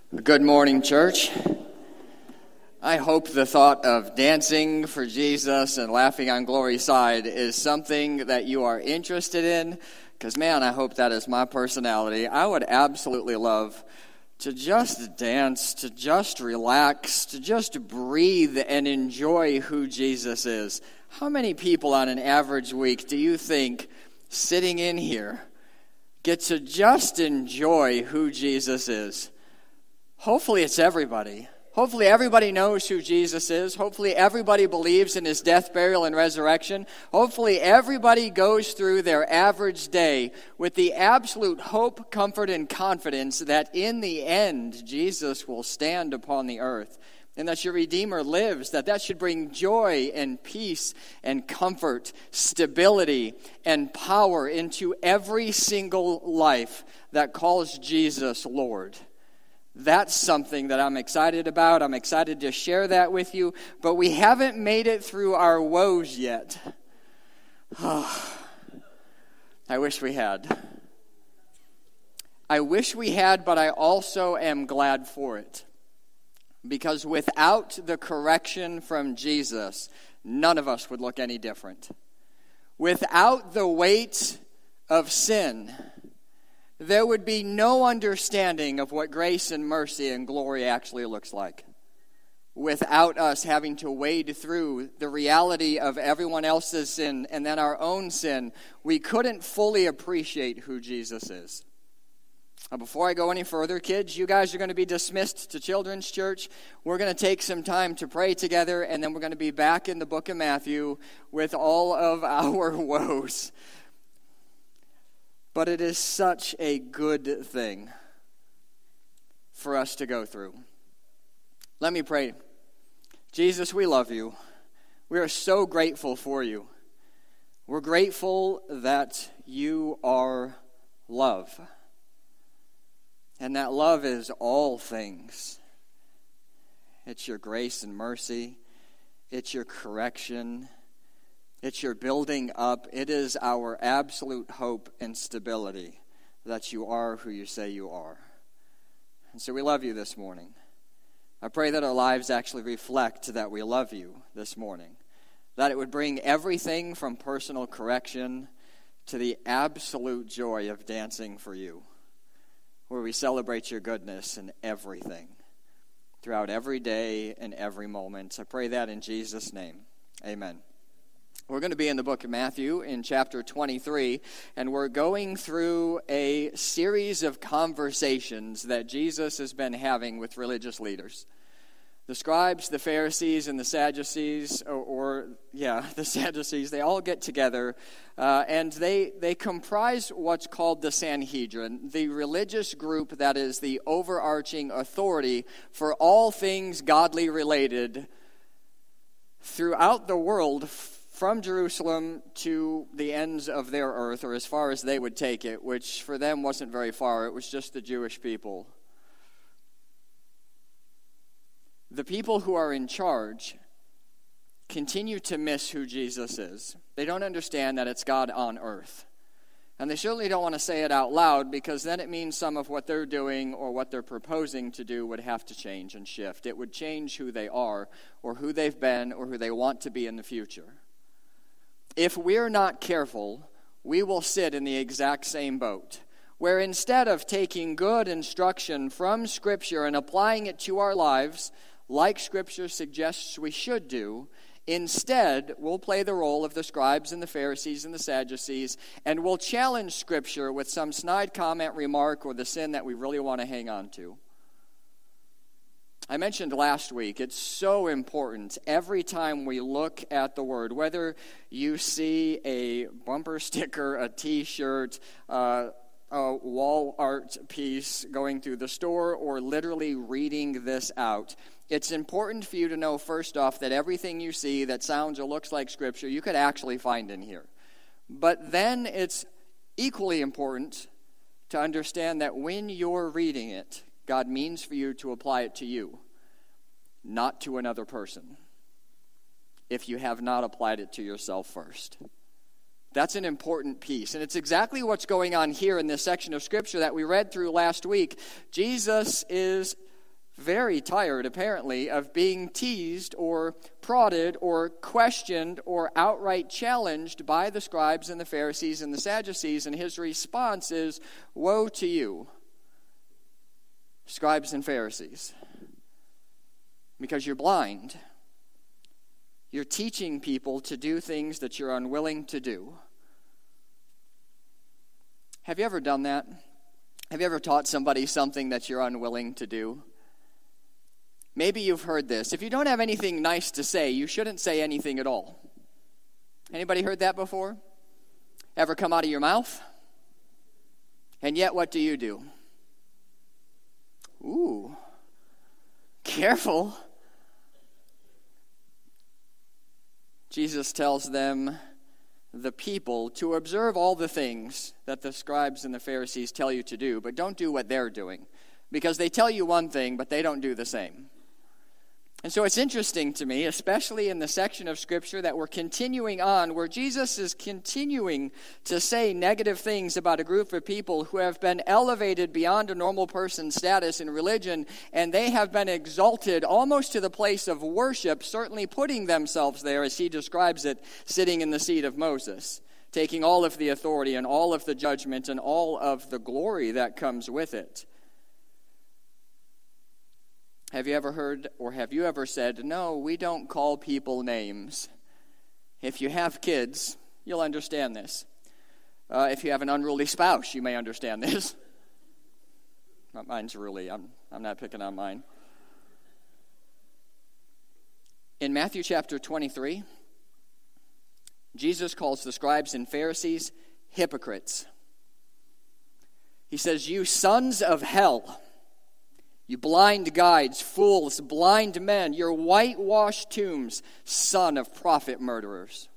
Good morning, church. I hope the thought of dancing for Jesus and laughing on Glory's side is something that you are interested in, because, man, I hope that is my personality. I would absolutely love to just dance, to just relax, to just breathe and enjoy who Jesus is. How many people on an average week do you think sitting in here get to just enjoy who Jesus is? Hopefully it's everybody. Hopefully everybody knows who Jesus is. Hopefully everybody believes in his death, burial, and resurrection. Hopefully everybody goes through their average day with the absolute hope, comfort, and confidence that in the end, Jesus will stand upon the earth and that your Redeemer lives, that should bring joy and peace and comfort, stability and power into every single life that calls Jesus Lord. That's something that I'm excited about. I'm excited to share that with you, but we haven't made it through our woes yet. I wish we had. I wish we had, but I also am glad for it. Because without the correction from Jesus, none of us would look any different. Without the weight of sin, there would be no understanding of what grace and mercy and glory actually looks like. Without us having to wade through the reality of everyone else's sin and then our own sin, we couldn't fully appreciate who Jesus is. Now, before I go any further, kids, you guys are going to be dismissed to Children's Church. We're going to take some time to pray together, and then we're going to be back in the book of Matthew with all of our woes. But it is such a good thing for us to go through. Let me pray. Jesus, we love you. We are so grateful for you. We're grateful that you are love. And that love is all things. It's your grace and mercy. It's your correction. It's your building up. It is our absolute hope and stability that you are who you say you are. And so we love you this morning. I pray that our lives actually reflect that we love you this morning. That it would bring everything from personal correction to the absolute joy of dancing for you, where we celebrate your goodness in everything, throughout every day and every moment. I pray that in Jesus' name. Amen. We're going to be in the book of Matthew in chapter 23, and we're going through a series of conversations that Jesus has been having with religious leaders. The scribes, the Pharisees, and the Sadducees, the Sadducees, they all get together, and they comprise what's called the Sanhedrin, the religious group that is the overarching authority for all things godly related throughout the world, from Jerusalem to the ends of their earth, or as far as they would take it, which for them wasn't very far. It was just the Jewish people. The people who are in charge continue to miss who Jesus is. They don't understand that it's God on earth. And they certainly don't want to say it out loud, because then it means some of what they're doing or what they're proposing to do would have to change and shift. It would change who they are or who they've been or who they want to be in the future. If we're not careful, we will sit in the exact same boat, where instead of taking good instruction from Scripture and applying it to our lives, like Scripture suggests we should do, instead we'll play the role of the scribes and the Pharisees and the Sadducees, and we'll challenge Scripture with some snide comment, remark, or the sin that we really want to hang on to. I mentioned last week, it's so important every time we look at the Word, whether you see a bumper sticker, a T-shirt, a wall art piece going through the store, or literally reading this out. It's important for you to know, first off, that everything you see that sounds or looks like Scripture, you could actually find in here. But then it's equally important to understand that when you're reading it, God means for you to apply it to you, not to another person, if you have not applied it to yourself first. That's an important piece. And it's exactly what's going on here in this section of Scripture that we read through last week. Jesus is very tired, apparently, of being teased or prodded or questioned or outright challenged by the scribes and the Pharisees and the Sadducees. And his response is, "Woe to you, scribes and Pharisees, because you're blind. You're teaching people to do things that you're unwilling to do." Have you ever done that? Have you ever taught somebody something that you're unwilling to do? Maybe you've heard this. If you don't have anything nice to say, you shouldn't say anything at all. Anybody heard that before? Ever come out of your mouth? And yet, what do? Ooh, careful. Jesus tells them, the people, to observe all the things that the scribes and the Pharisees tell you to do, but don't do what they're doing. Because they tell you one thing, but they don't do the same. And so it's interesting to me, especially in the section of Scripture that we're continuing on, where Jesus is continuing to say negative things about a group of people who have been elevated beyond a normal person's status in religion, and they have been exalted almost to the place of worship, certainly putting themselves there, as he describes it, sitting in the seat of Moses, taking all of the authority and all of the judgment and all of the glory that comes with it. Have you ever heard, or have you ever said, "No, we don't call people names"? If you have kids, you'll understand this. If you have an unruly spouse, you may understand this. Mine's ruly. I'm not picking on mine. In Matthew chapter 23, Jesus calls the scribes and Pharisees hypocrites. He says, "You sons of hell, you blind guides, fools, blind men, your whitewashed tombs, son of prophet murderers.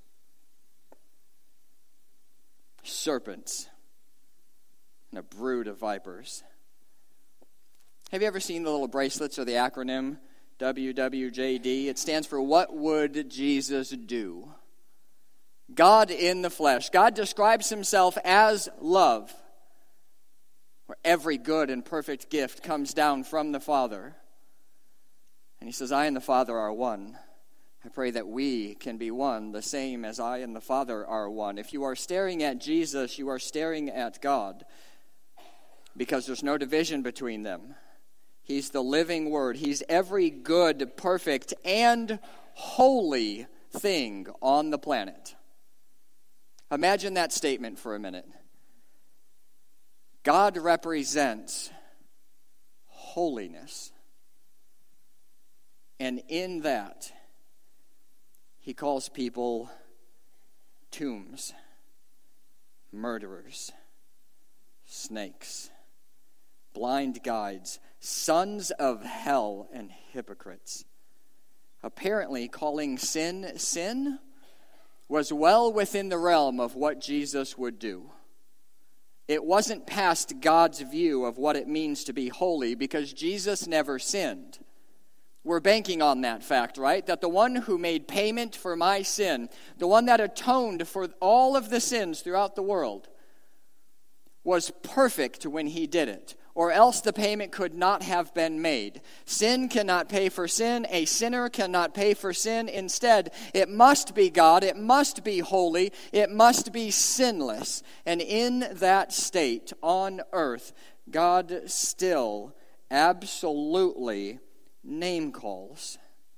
Serpents and a brood of vipers." Have you ever seen the little bracelets or the acronym WWJD? It stands for What Would Jesus Do? God in the flesh. God describes himself as love, where every good and perfect gift comes down from the Father. And he says, "I and the Father are one. I pray that we can be one, the same as I and the Father are one." If you are staring at Jesus, you are staring at God, because there's no division between them. He's the living Word. He's every good, perfect, and holy thing on the planet. Imagine that statement for a minute. God represents holiness. And in that, he calls people tombs, murderers, snakes, blind guides, sons of hell, and hypocrites. Apparently, calling sin sin was well within the realm of what Jesus would do. It wasn't past God's view of what it means to be holy, because Jesus never sinned. We're banking on that fact, right? That the one who made payment for my sin, the one that atoned for all of the sins throughout the world, was perfect when he did it, or else the payment could not have been made. Sin cannot pay for sin. A sinner cannot pay for sin. Instead, it must be God. It must be holy. It must be sinless. And in that state on earth, God still absolutely name calls.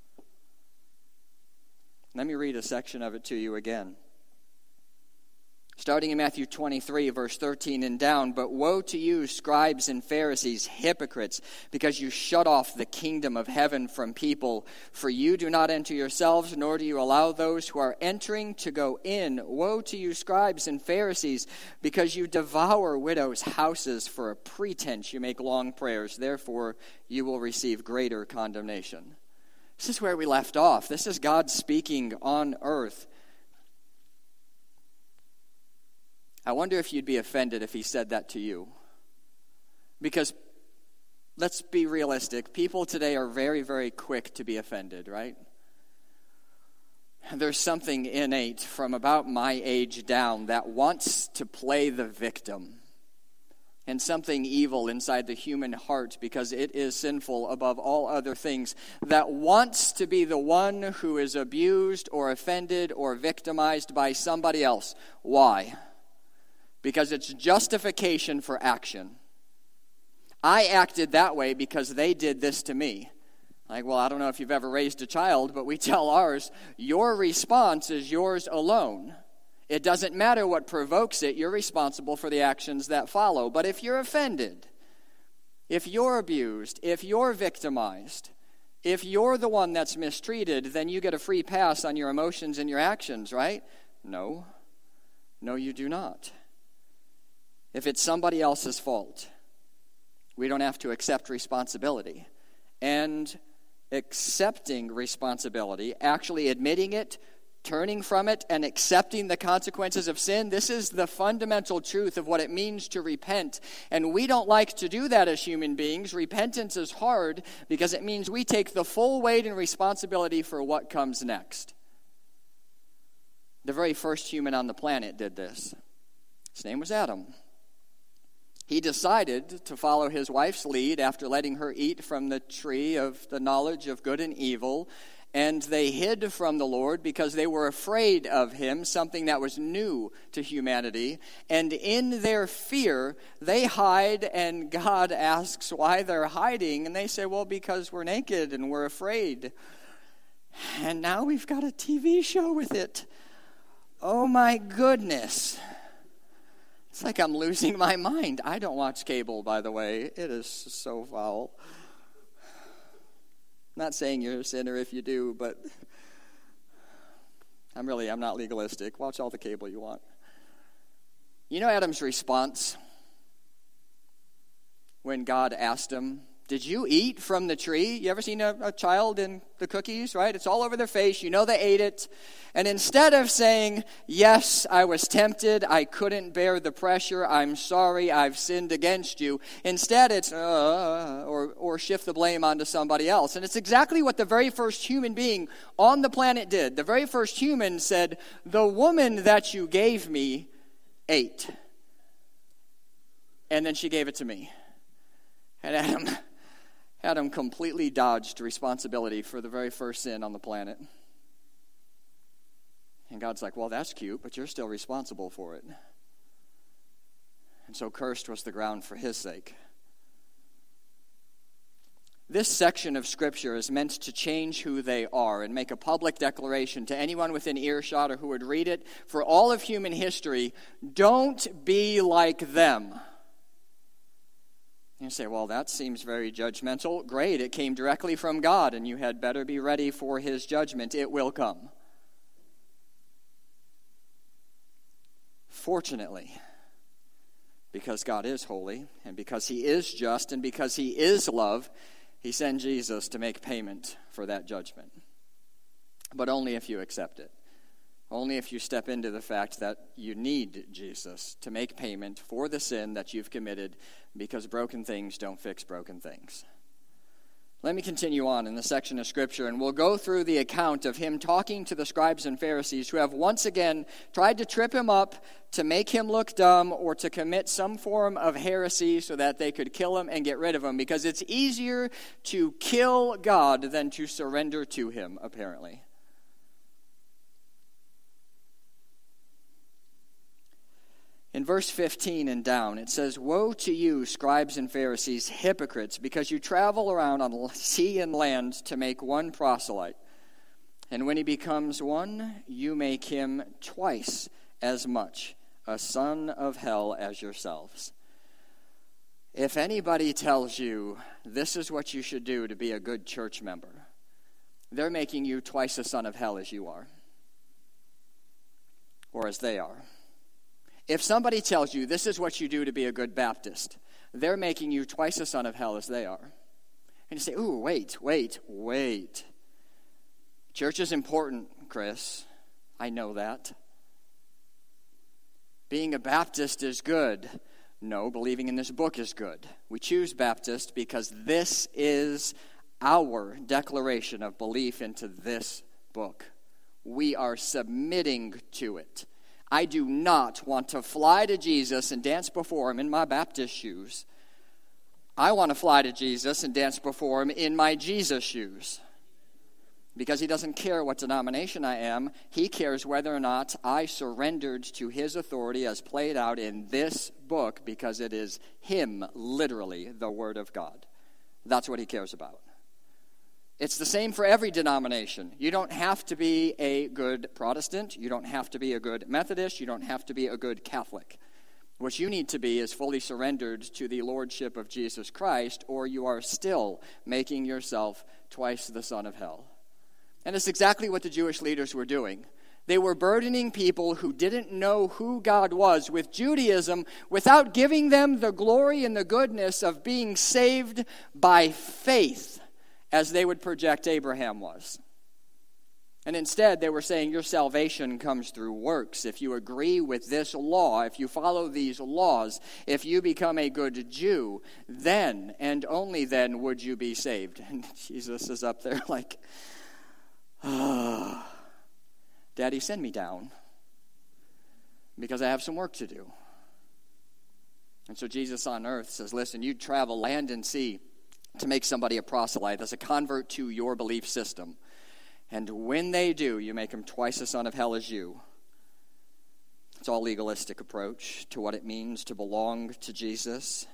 Let me read a section of it to you again. Starting in Matthew 23, verse 13 and down, "But woe to you, scribes and Pharisees, hypocrites, because you shut off the kingdom of heaven from people. For you do not enter yourselves, nor do you allow those who are entering to go in. Woe to you, scribes and Pharisees, because you devour widows' houses. For a pretense you make long prayers. Therefore you will receive greater condemnation." This is where we left off. This is God speaking on earth. I wonder if you'd be offended if he said that to you. Because, let's be realistic, people today are very, very quick to be offended, right? There's something innate from about my age down that wants to play the victim. and something evil inside the human heart, because it is sinful above all other things, that wants to be the one who is abused or offended or victimized by somebody else. Why? Because it's justification for action. I acted that way because they did this to me. Like, well, I don't know if you've ever raised a child, but we tell ours, your response is yours alone. It doesn't matter what provokes it. You're responsible for the actions that follow. But if you're offended, if you're abused, if you're victimized, if you're the one that's mistreated, then you get a free pass on your emotions and your actions, right? No. No, you do not. If it's somebody else's fault, we don't have to accept responsibility. And accepting responsibility, actually admitting it, turning from it, and accepting the consequences of sin, this is the fundamental truth of what it means to repent. And we don't like to do that as human beings. Repentance is hard because it means we take the full weight and responsibility for what comes next. The very first human on the planet did this. His name was Adam. He decided to follow his wife's lead after letting her eat from the tree of the knowledge of good and evil. And they hid from the Lord because they were afraid of him, something that was new to humanity. And in their fear, they hide, and God asks why they're hiding. And they say, well, because we're naked and we're afraid. And now we've got a TV show with it. Oh, my goodness. It's like I'm losing my mind. I don't watch cable, by the way. It is so foul. Not saying you're a sinner if you do, but I'm not legalistic. Watch all the cable you want. You know Adam's response when God asked him, did you eat from the tree? You ever seen a child in the cookies, right? It's all over their face. You know they ate it. And instead of saying, yes, I was tempted, I couldn't bear the pressure, I'm sorry, I've sinned against you, instead it's, or shift the blame onto somebody else. And it's exactly what the very first human being on the planet did. The very first human said, the woman that you gave me ate. And then she gave it to me. And Adam completely dodged responsibility for the very first sin on the planet. And God's like, well, that's cute, but you're still responsible for it. And so cursed was the ground for his sake. This section of Scripture is meant to change who they are and make a public declaration to anyone within earshot or who would read it for all of human history, don't be like them. You say, well, that seems very judgmental. Great, it came directly from God, and you had better be ready for his judgment. It will come. Fortunately, because God is holy, and because he is just, and because he is love, he sent Jesus to make payment for that judgment. But only if you accept it. Only if you step into the fact that you need Jesus to make payment for the sin that you've committed, because broken things don't fix broken things. Let me continue on in the section of Scripture, and we'll go through the account of him talking to the scribes and Pharisees who have once again tried to trip him up, to make him look dumb, or to commit some form of heresy so that they could kill him and get rid of him, because it's easier to kill God than to surrender to him, apparently. In verse 15 and down, it says, woe to you, scribes and Pharisees, hypocrites, because you travel around on sea and land to make one proselyte. And when he becomes one, you make him twice as much a son of hell as yourselves. If anybody tells you this is what you should do to be a good church member, they're making you twice a son of hell as you are, or as they are. If somebody tells you this is what you do to be a good Baptist, they're making you twice a son of hell as they are. And you say, ooh, wait. Church is important, Chris. I know that. Being a Baptist is good. No, believing in this book is good. We choose Baptist because this is our declaration of belief into this book. We are submitting to it. I do not want to fly to Jesus and dance before him in my Baptist shoes. I want to fly to Jesus and dance before him in my Jesus shoes. Because he doesn't care what denomination I am. He cares whether or not I surrendered to his authority as played out in this book, because it is him, literally, the Word of God. That's what he cares about. It's the same for every denomination. You don't have to be a good Protestant. You don't have to be a good Methodist. You don't have to be a good Catholic. What you need to be is fully surrendered to the lordship of Jesus Christ, or you are still making yourself twice the son of hell. And it's exactly what the Jewish leaders were doing. They were burdening people who didn't know who God was with Judaism without giving them the glory and the goodness of being saved by faith, as they would project Abraham was. And instead, they were saying your salvation comes through works. If you agree with this law, if you follow these laws, if you become a good Jew, then and only then would you be saved. And Jesus is up there like, Daddy, send me down, because I have some work to do. And so Jesus on earth says, listen, you travel land and sea to make somebody a proselyte, as a convert to your belief system. And when they do, you make them twice the son of hell as you. It's all legalistic approach to what it means to belong to Jesus.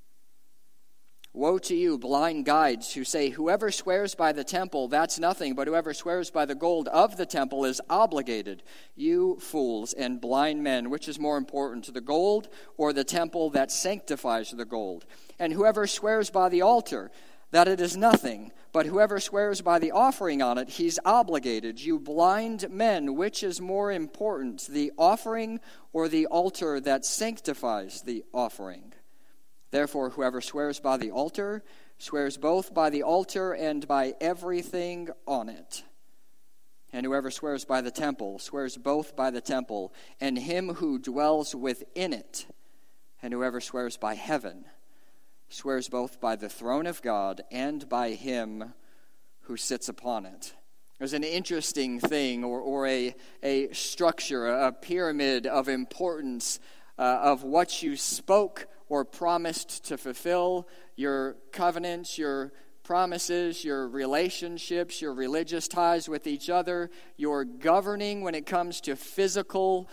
Woe to you, blind guides, who say, whoever swears by the temple, that's nothing, but whoever swears by the gold of the temple is obligated. You fools and blind men, which is more important, the gold or the temple that sanctifies the gold? And whoever swears by the altar, that it is nothing, but whoever swears by the offering on it, he's obligated. You blind men, which is more important, the offering or the altar that sanctifies the offering? Therefore, whoever swears by the altar swears both by the altar and by everything on it. And whoever swears by the temple swears both by the temple and him who dwells within it. And whoever swears by heaven swears both by the throne of God and by him who sits upon it. There's an interesting thing, or a structure, a pyramid of importance of what you spoke or promised to fulfill, your covenants, your promises, your relationships, your religious ties with each other, your governing when it comes to physical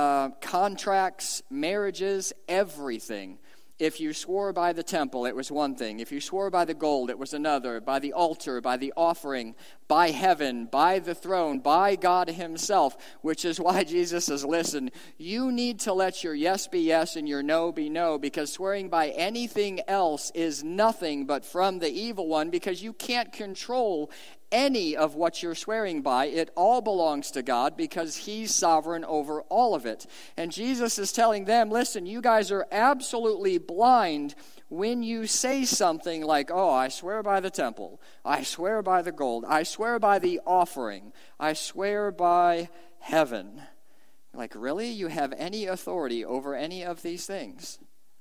contracts, marriages, everything. If you swore by the temple, it was one thing. If you swore by the gold, it was another. By the altar, by the offering, by heaven, by the throne, by God himself, which is why Jesus says, listen, you need to let your yes be yes and your no be no, because swearing by anything else is nothing but from the evil one, because you can't control any of what you're swearing by. It all belongs to God because he's sovereign over all of it. And Jesus is telling them, listen, you guys are absolutely blind when you say something like, oh, I swear by the temple, I swear by the gold, I swear by the offering, I swear by heaven. Like, really? You have any authority over any of these things?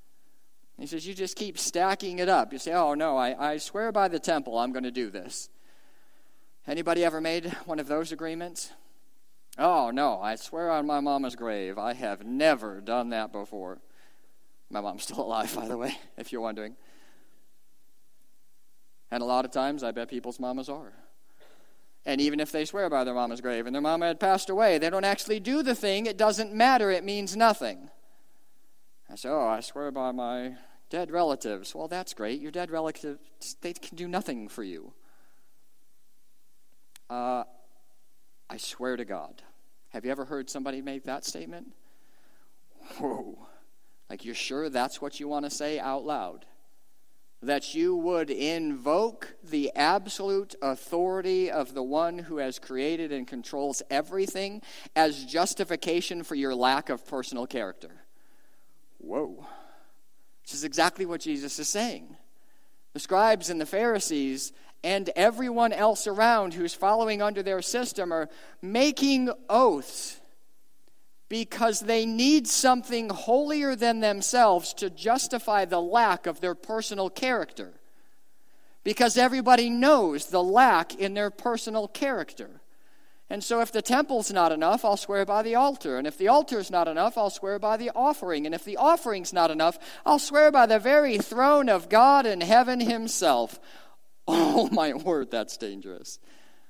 He says, you just keep stacking it up. You say, oh, no, I swear by the temple, I'm going to do this. Anybody ever made one of those agreements? Oh, no, I swear on my mama's grave, I have never done that before. My mom's still alive, by the way, if you're wondering. And a lot of times, I bet people's mamas are. And even if they swear by their mama's grave and their mama had passed away, they don't actually do the thing. It doesn't matter. It means nothing. I say, oh, I swear by my dead relatives. Well, that's great. Your dead relatives, they can do nothing for you. I swear to God. Have you ever heard somebody make that statement? Whoa. Like, you're sure that's what you want to say out loud? That you would invoke the absolute authority of the one who has created and controls everything as justification for your lack of personal character. Whoa. This is exactly what Jesus is saying. The scribes and the Pharisees and everyone else around who's following under their system are making oaths because they need something holier than themselves to justify the lack of their personal character. Because everybody knows the lack in their personal character. And so if the temple's not enough, I'll swear by the altar. And if the altar's not enough, I'll swear by the offering. And if the offering's not enough, I'll swear by the very throne of God in heaven himself. Oh, my word, that's dangerous.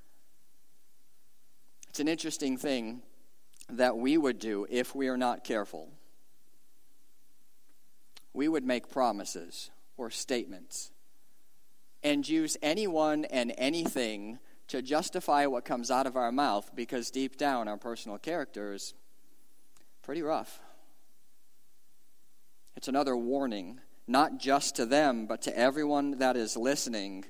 It's an interesting thing that we would do if we are not careful. We would make promises or statements and use anyone and anything to justify what comes out of our mouth, because deep down our personal character is pretty rough. It's another warning, not just to them, but to everyone that is listening.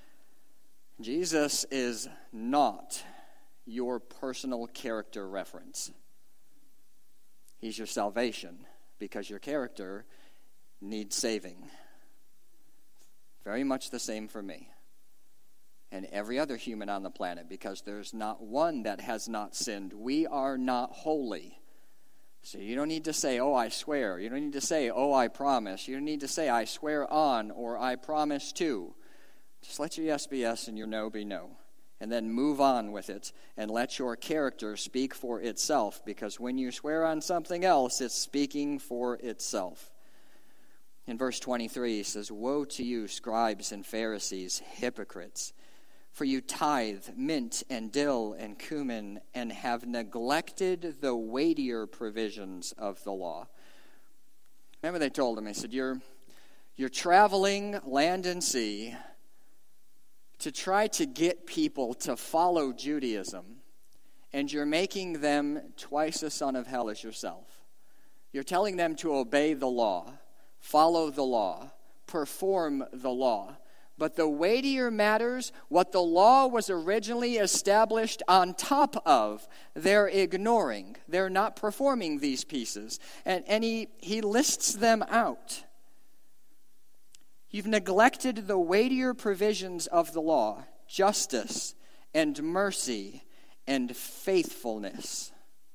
Jesus is not your personal character reference. He's your salvation, because your character needs saving. Very much the same for me and every other human on the planet, because there's not one that has not sinned. We are not holy. So you don't need to say, oh, I swear. You don't need to say, oh, I promise. You don't need to say, I swear on, or I promise to. Just let your yes be yes and your no be no. And then move on with it and let your character speak for itself, because when you swear on something else, it's speaking for itself. In verse 23, he says, woe to you, scribes and Pharisees, hypocrites! For you tithe mint and dill and cumin, and have neglected the weightier provisions of the law. Remember, they told him, they said, you're traveling land and sea to try to get people to follow Judaism, and you're making them twice the son of hell as yourself. You're telling them to obey the law, follow the law, perform the law. But the weightier matters, what the law was originally established on top of, they're ignoring. They're not performing these pieces. And he lists them out. You've neglected the weightier provisions of the law, justice and mercy and faithfulness.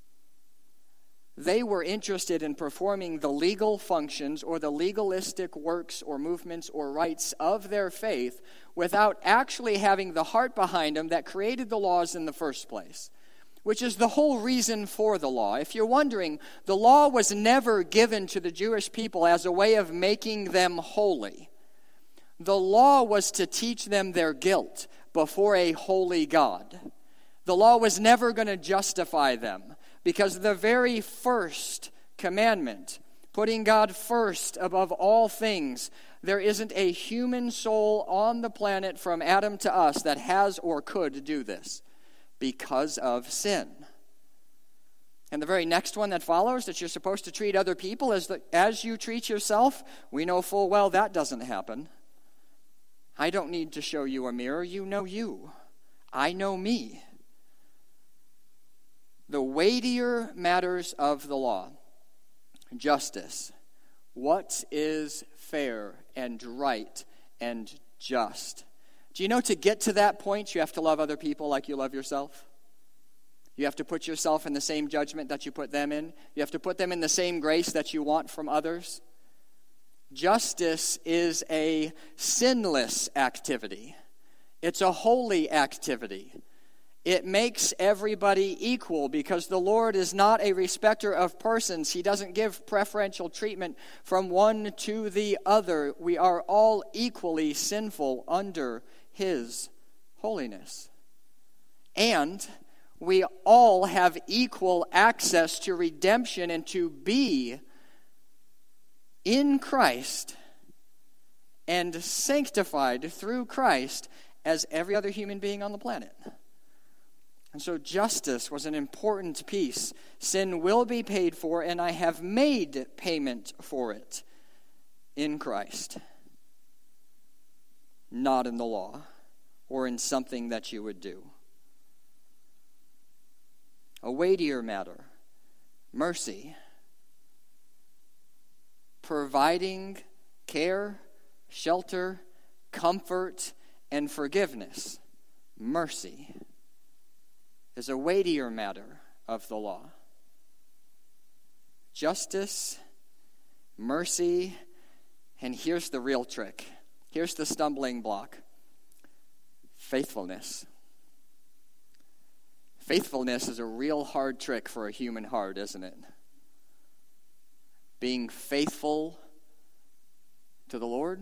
They were interested in performing the legal functions or the legalistic works or movements or rites of their faith without actually having the heart behind them that created the laws in the first place, which is the whole reason for the law. If you're wondering, the law was never given to the Jewish people as a way of making them holy. The law was to teach them their guilt before a holy God. The law was never going to justify them, because the very first commandment, putting God first above all things, there isn't a human soul on the planet from Adam to us that has or could do this because of sin. And the very next one that follows, that you're supposed to treat other people as you treat yourself, we know full well that doesn't happen. I don't need to show you a mirror. You know you. I know me. The weightier matters of the law, justice. What is fair and right and just? Do you know, to get to that point, you have to love other people like you love yourself? You have to put yourself in the same judgment that you put them in. You have to put them in the same grace that you want from others. Justice is a sinless activity. It's a holy activity. It makes everybody equal, because the Lord is not a respecter of persons. He doesn't give preferential treatment from one to the other. We are all equally sinful under His holiness. And we all have equal access to redemption and to be in Christ and sanctified through Christ as every other human being on the planet. And so justice was an important piece. Sin will be paid for, and I have made payment for it in Christ, not in the law or in something that you would do. A weightier matter, mercy. Providing care, shelter, comfort, and forgiveness. Mercy is a weightier matter of the law. Justice, mercy, and here's the real trick. Here's the stumbling block. Faithfulness. Faithfulness is a real hard trick for a human heart, isn't it? Being faithful to the Lord,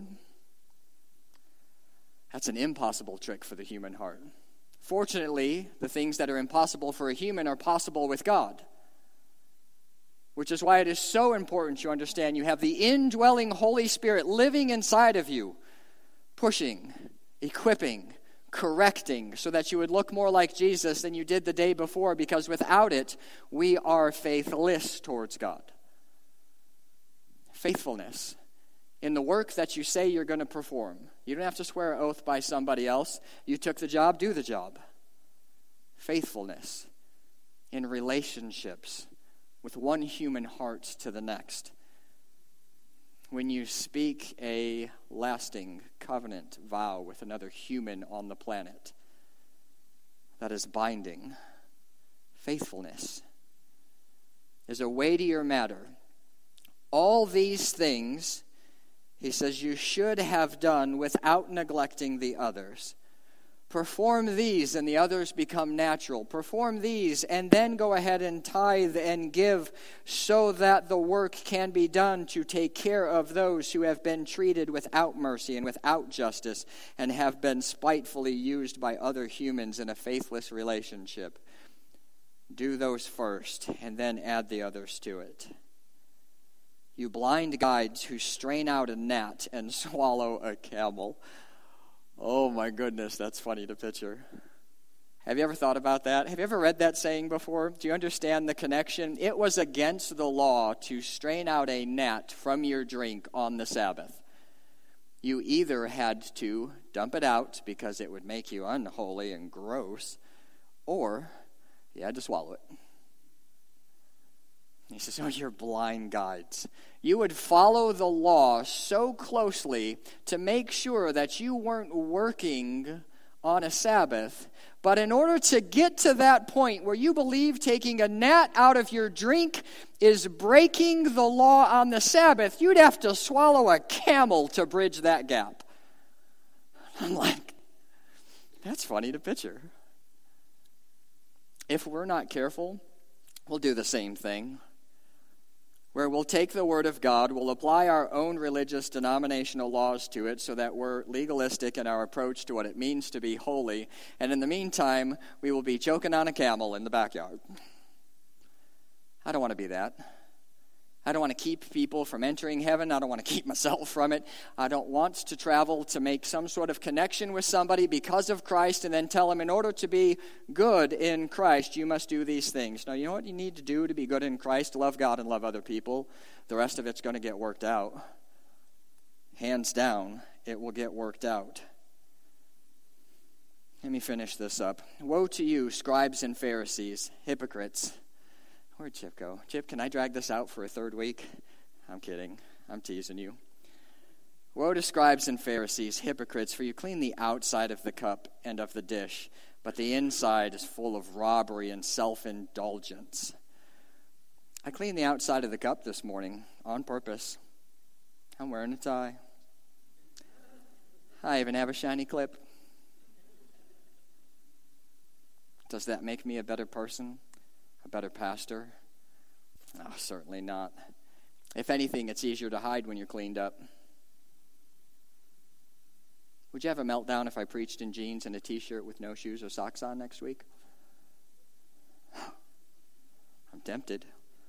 that's an impossible trick for the human heart. Fortunately, the things that are impossible for a human are possible with God, which is why it is so important you understand you have the indwelling Holy Spirit living inside of you, pushing, equipping, correcting, so that you would look more like Jesus than you did the day before, because without it, we are faithless towards God. Faithfulness in the work that you say you're going to perform. You don't have to swear an oath by somebody else. You took the job, do the job. Faithfulness in relationships with one human heart to the next. When you speak a lasting covenant vow with another human on the planet, that is binding. Faithfulness is a weightier matter. All these things, he says, you should have done without neglecting the others. Perform these and the others become natural. Perform these and then go ahead and tithe and give so that the work can be done to take care of those who have been treated without mercy and without justice and have been spitefully used by other humans in a faithless relationship. Do those first and then add the others to it. You blind guides who strain out a gnat and swallow a camel. Oh my goodness, that's funny to picture. Have you ever thought about that? Have you ever read that saying before? Do you understand the connection? It was against the law to strain out a gnat from your drink on the Sabbath. You either had to dump it out because it would make you unholy and gross, or you had to swallow it. He says, oh, you're blind guides. You would follow the law so closely to make sure that you weren't working on a Sabbath. But in order to get to that point where you believe taking a gnat out of your drink is breaking the law on the Sabbath, you'd have to swallow a camel to bridge that gap. I'm like, that's funny to picture. If we're not careful, we'll do the same thing, where we'll take the Word of God, we'll apply our own religious denominational laws to it so that we're legalistic in our approach to what it means to be holy, and in the meantime, we will be choking on a camel in the backyard. I don't want to be that. I don't want to keep people from entering heaven. I don't want to keep myself from it. I don't want to travel to make some sort of connection with somebody because of Christ and then tell them, in order to be good in Christ, you must do these things. Now, you know what you need to do to be good in Christ? Love God and love other people. The rest of it's going to get worked out. Hands down, it will get worked out. Let me finish this up. Woe to you, scribes and Pharisees, hypocrites. Where'd Chip go? Chip, can I drag this out for a third week? I'm kidding. I'm teasing you. Woe to scribes and Pharisees, hypocrites, for you clean the outside of the cup and of the dish, but the inside is full of robbery and self-indulgence. I cleaned the outside of the cup this morning on purpose. I'm wearing a tie. I even have a shiny clip. Does that make me a better person? A better pastor? No, certainly not. If anything, it's easier to hide when you're cleaned up. Would you have a meltdown if I preached in jeans and a t-shirt with no shoes or socks on next week? I'm tempted.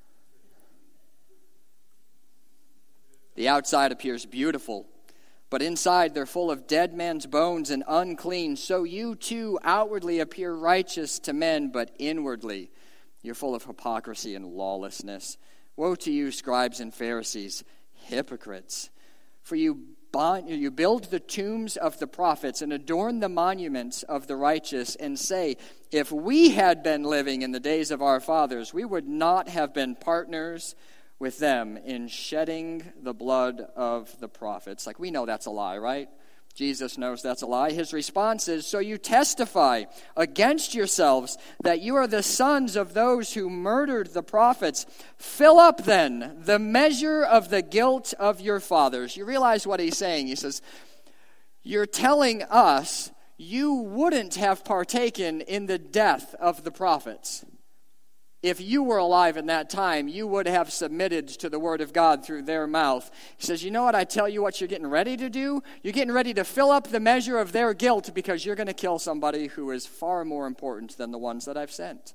The outside appears beautiful, but inside they're full of dead men's bones and unclean. So you too outwardly appear righteous to men, but inwardly you're full of hypocrisy and lawlessness. Woe to you, scribes and Pharisees, hypocrites! For you build the tombs of the prophets and adorn the monuments of the righteous and say, if we had been living in the days of our fathers, we would not have been partners with them in shedding the blood of the prophets. Like, we know that's a lie, right? Jesus knows that's a lie. His response is, so you testify against yourselves that you are the sons of those who murdered the prophets. Fill up then the measure of the guilt of your fathers. You realize what he's saying. He says, you're telling us you wouldn't have partaken in the death of the prophets. If you were alive in that time, you would have submitted to the word of God through their mouth. He says, you know what, I tell you what you're getting ready to do? You're getting ready to fill up the measure of their guilt because you're going to kill somebody who is far more important than the ones that I've sent.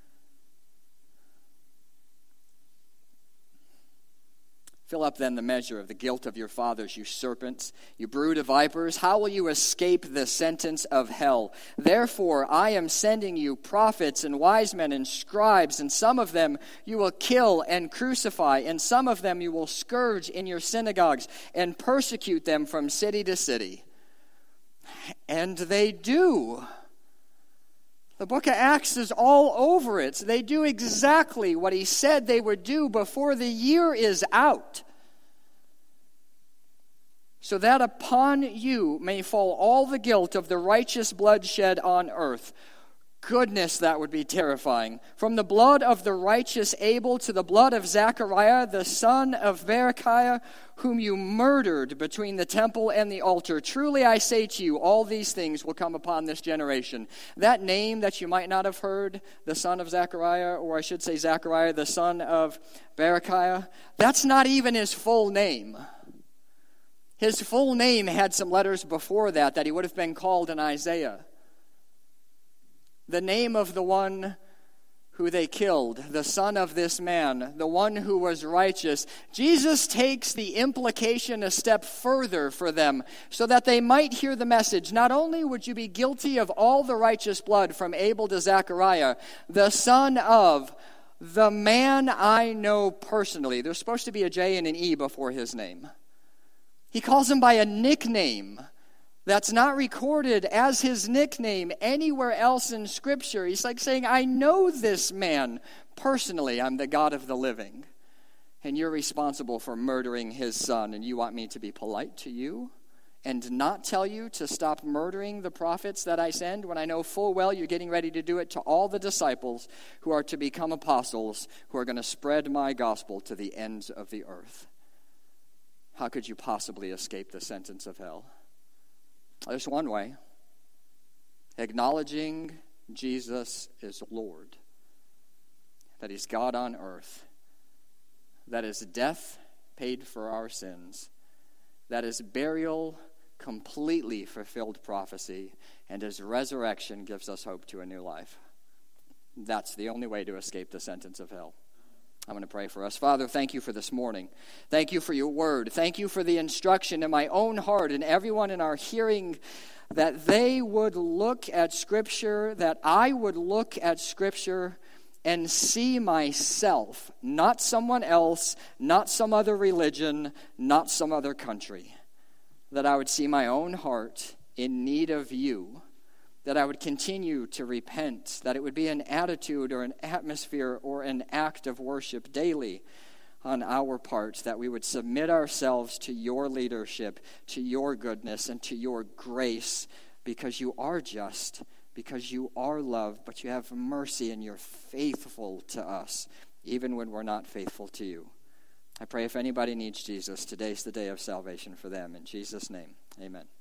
Fill up then the measure of the guilt of your fathers, you serpents, you brood of vipers. How will you escape the sentence of hell? Therefore, I am sending you prophets and wise men and scribes, and some of them you will kill and crucify, and some of them you will scourge in your synagogues and persecute them from city to city. And they do. The book of Acts is all over it. They do exactly what he said they would do before the year is out. So that upon you may fall all the guilt of the righteous bloodshed on earth. Goodness, that would be terrifying. From the blood of the righteous Abel to the blood of Zechariah, the son of Berechiah, whom you murdered between the temple and the altar. Truly I say to you, all these things will come upon this generation. That name that you might not have heard, the son of Zechariah, or I should say Zechariah, the son of Berechiah, that's not even his full name. His full name had some letters before that he would have been called in Isaiah. The name of the one who they killed, the son of this man, the one who was righteous. Jesus takes the implication a step further for them so that they might hear the message. Not only would you be guilty of all the righteous blood from Abel to Zechariah, the son of the man I know personally. There's supposed to be a J and an E before his name. He calls him by a nickname that's not recorded as his nickname anywhere else in Scripture. He's like saying, I know this man personally. I'm the God of the living. And you're responsible for murdering his son. And you want me to be polite to you and not tell you to stop murdering the prophets that I send when I know full well you're getting ready to do it to all the disciples who are to become apostles, who are going to spread my gospel to the ends of the earth. How could you possibly escape the sentence of hell? There's one way. Acknowledging Jesus is Lord. That he's God on earth. That his death paid for our sins. That his burial completely fulfilled prophecy. And his resurrection gives us hope to a new life. That's the only way to escape the sentence of hell. I'm going to pray for us. Father, thank you for this morning. Thank you for your word. Thank you for the instruction in my own heart and everyone in our hearing that they would look at Scripture, that I would look at Scripture and see myself, not someone else, not some other religion, not some other country. That I would see my own heart in need of you. That I would continue to repent, that it would be an attitude or an atmosphere or an act of worship daily on our part, that we would submit ourselves to your leadership, to your goodness, and to your grace, because you are just, because you are love, but you have mercy and you're faithful to us, even when we're not faithful to you. I pray if anybody needs Jesus, today's the day of salvation for them. In Jesus' name, amen.